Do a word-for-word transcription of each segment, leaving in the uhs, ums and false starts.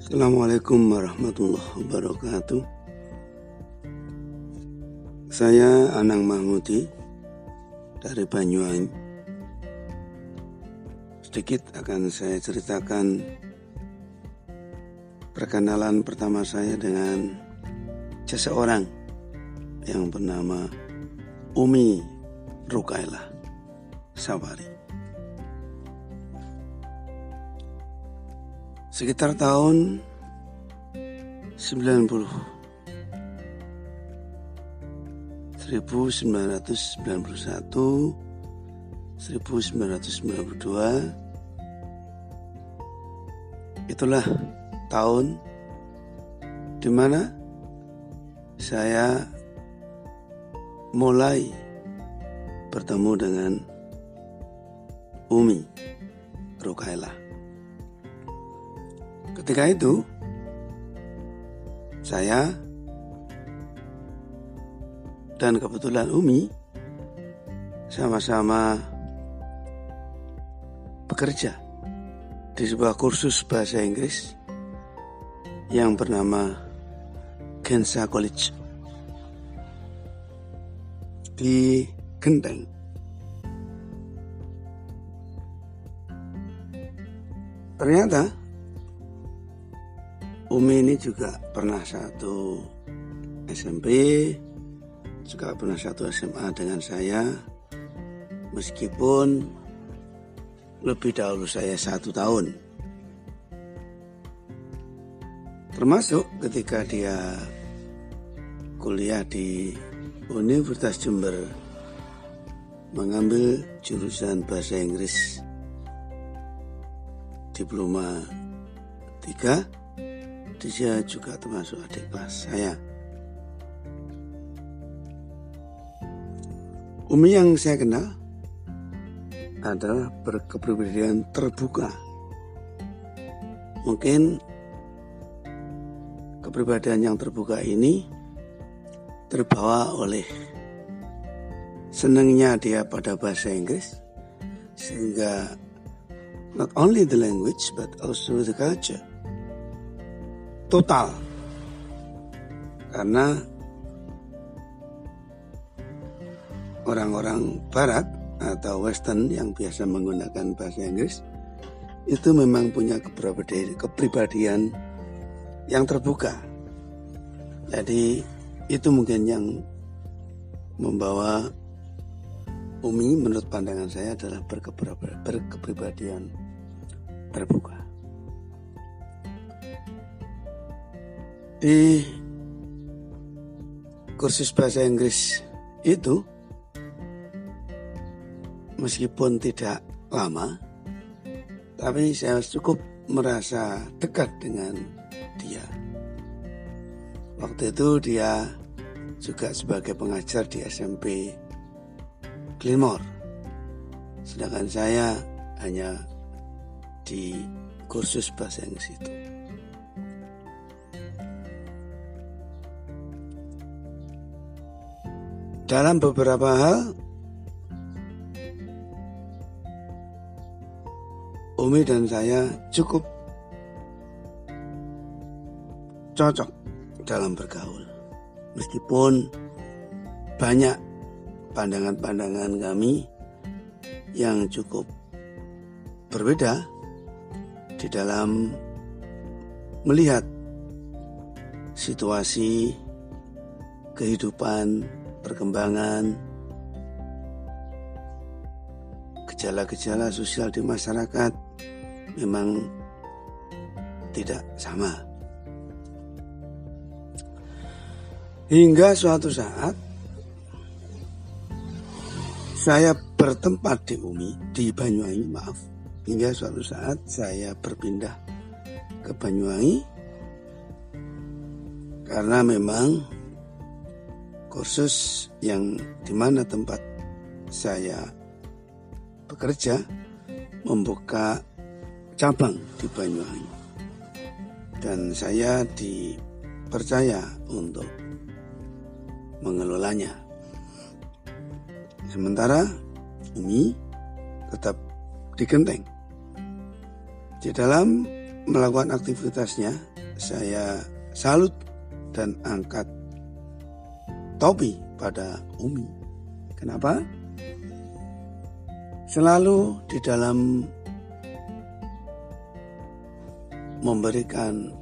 Assalamualaikum warahmatullahi wabarakatuh. Saya Anang Mahmudi dari Banyuwangi. Sedikit akan saya ceritakan perkenalan pertama saya dengan seseorang yang bernama Umi Ruqailah Sawari. Sekitar tahun sembilan puluh seribu sembilan ratus sembilan puluh satu seribu sembilan ratus sembilan puluh dua, itulah tahun di mana saya mulai bertemu dengan Umi Ruqailah. Ketika itu saya dan kebetulan Umi sama-sama bekerja di sebuah kursus bahasa Inggris yang bernama Gensa College di Genteng. Ternyata Umi ini juga pernah satu S M P, juga pernah satu S M A dengan saya, meskipun lebih dahulu saya satu tahun. Termasuk ketika dia kuliah di Universitas Jember mengambil jurusan bahasa Inggris diploma tiga. Dia juga termasuk adik kelas saya. Umi yang saya kenal adalah berkepribadian terbuka. Mungkin kepribadian yang terbuka ini terbawa oleh senangnya dia pada bahasa Inggris, sehingga not only the language but also the culture total, karena orang-orang barat atau western yang biasa menggunakan bahasa Inggris itu memang punya kepribadian yang terbuka. Jadi itu mungkin yang membawa Umi menurut pandangan saya adalah berkepribadian terbuka. Di kursus bahasa Inggris itu, meskipun tidak lama, tapi saya cukup merasa dekat dengan dia. Waktu itu dia juga sebagai pengajar di S M P Glenmore, sedangkan saya hanya di kursus bahasa Inggris itu. Dalam beberapa hal, Umi dan saya cukup cocok dalam bergaul. Meskipun banyak pandangan-pandangan kami yang cukup berbeda di dalam melihat situasi kehidupan, perkembangan, gejala-gejala sosial di masyarakat memang tidak sama. Hingga suatu saat saya bertempat di Umi, di Banyuwangi, maaf. Hingga suatu saat saya berpindah ke Banyuwangi karena memang kursus yang dimana tempat saya bekerja membuka cabang di Banyuwangi dan saya dipercaya untuk mengelolanya. Sementara Umi tetap di Genteng. Di dalam melakukan aktivitasnya saya salut dan angkat topi pada Umi. Kenapa? Selalu di dalam memberikan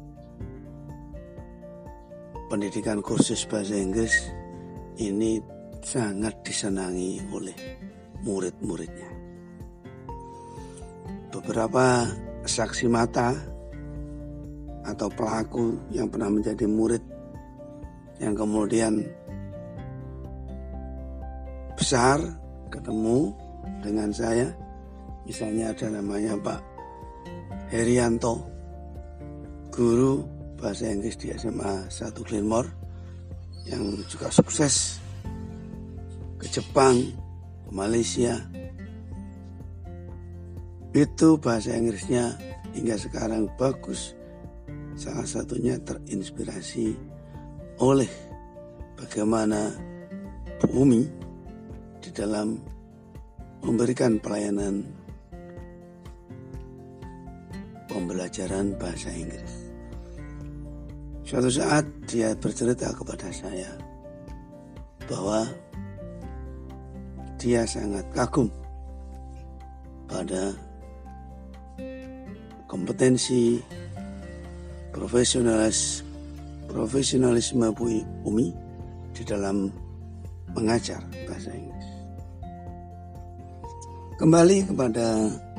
pendidikan kursus bahasa Inggris ini sangat disenangi oleh murid-muridnya. Beberapa saksi mata atau pelaku yang pernah menjadi murid yang kemudian besar ketemu dengan saya, misalnya ada namanya Pak Herianto, guru bahasa Inggris di S M A satu Glenmore yang juga sukses ke Jepang, ke Malaysia. Itu bahasa Inggrisnya hingga sekarang bagus. Salah satunya terinspirasi oleh bagaimana Bu Umi di dalam memberikan pelayanan pembelajaran bahasa Inggris. Suatu saat dia bercerita kepada saya bahwa dia sangat kagum pada kompetensi profesionalis profesionalisme Bu Umi di dalam mengajar bahasa Inggris. Kembali kepada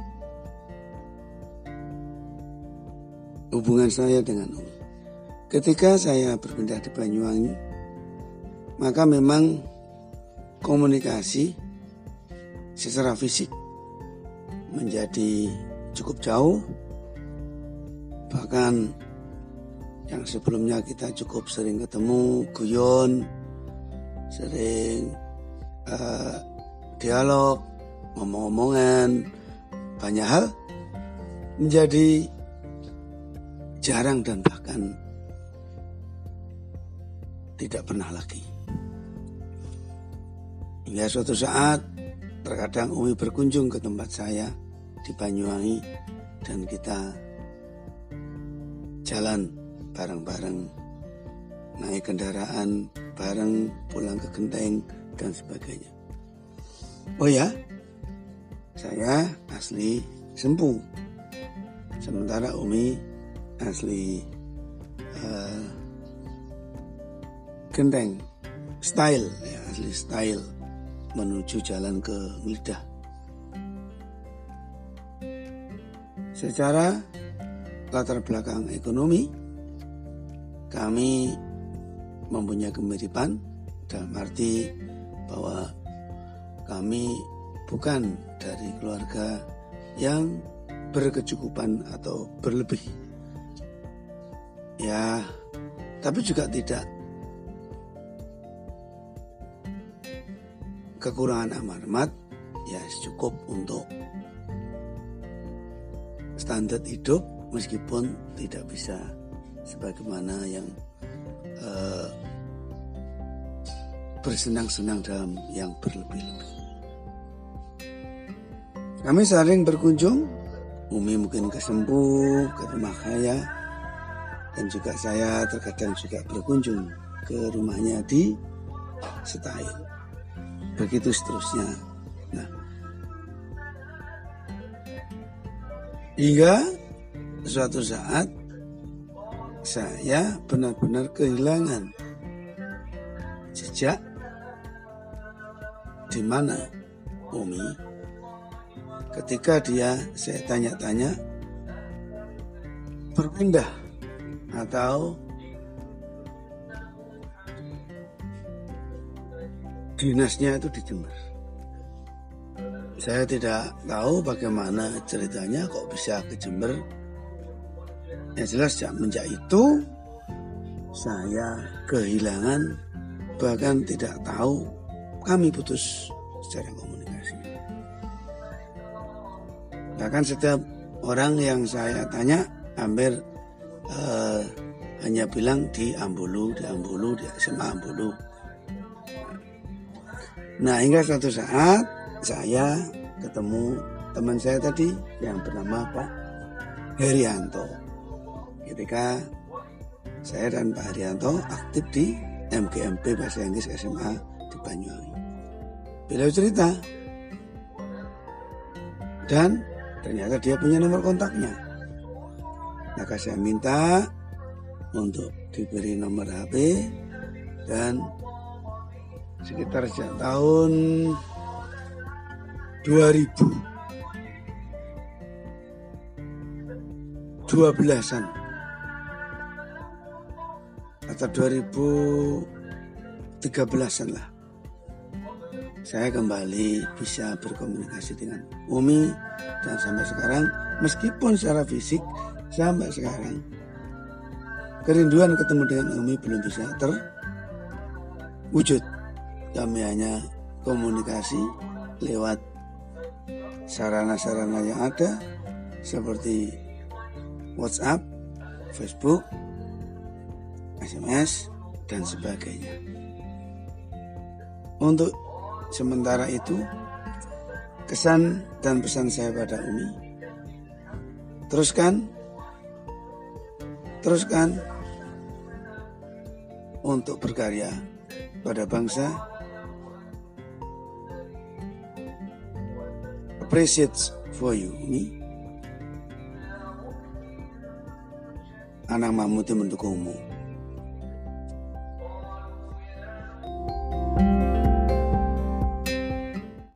hubungan saya dengan Umi. Ketika saya berpindah di Banyuwangi, maka memang komunikasi secara fisik menjadi cukup jauh. Bahkan yang sebelumnya kita cukup sering ketemu, guyon, sering uh, dialog, ngomong-ngomongan, banyak hal menjadi jarang dan bahkan tidak pernah lagi. Hingga suatu saat terkadang Umi berkunjung ke tempat saya di Banyuwangi dan kita jalan bareng-bareng, naik kendaraan bareng, pulang ke Genteng dan sebagainya. Oh ya, saya asli Sempu, sementara Umi asli uh, Genteng, style, ya, asli style menuju jalan ke Ngelidah. Secara latar belakang ekonomi, kami mempunyai kemiripan dalam arti bahwa kami bukan dari keluarga yang berkecukupan atau berlebih. Ya, tapi juga tidak kekurangan amat-amat, ya cukup untuk standar hidup meskipun tidak bisa sebagaimana yang uh, bersenang-senang dalam yang berlebih-lebih. Kami sering berkunjung, Umi mungkin ke Sempu, ke rumah saya, dan juga saya terkadang juga berkunjung ke rumahnya di Setail. Begitu seterusnya. Nah, hingga suatu saat saya benar-benar kehilangan jejak di mana Umi ketika dia saya tanya-tanya berpindah atau dinasnya itu di Jember. Saya tidak tahu bagaimana ceritanya kok bisa ke Jember. Yang jelas semenjak itu saya kehilangan, bahkan tidak tahu, kami putus secara komunikasi. Bahkan setiap orang yang saya tanya hampir eh, hanya bilang di Ambulu, di Ambulu, di S M A Ambulu. Nah, hingga suatu saat saya ketemu teman saya tadi yang bernama Pak Herianto. ketika saya dan Pak Haryanto aktif di M G M P Bahasa Inggris S M A di Banyuwangi. Beliau cerita, dan ternyata dia punya nomor kontaknya. Maka saya minta untuk diberi nomor H P, dan sekitar sejak tahun dua ribu dua belasan atau dua ribu tiga belasan lah, saya kembali bisa berkomunikasi dengan Umi, dan sampai sekarang meskipun secara fisik sampai sekarang kerinduan ketemu dengan Umi belum bisa terwujud. Kami hanya komunikasi lewat sarana-sarana yang ada seperti WhatsApp, Facebook, S M S, dan sebagainya. Untuk sementara itu, kesan dan pesan saya pada Umi, teruskan, teruskan untuk berkarya pada bangsa. Appreciate for you, Umi. Anak Mahmud mendukungmu.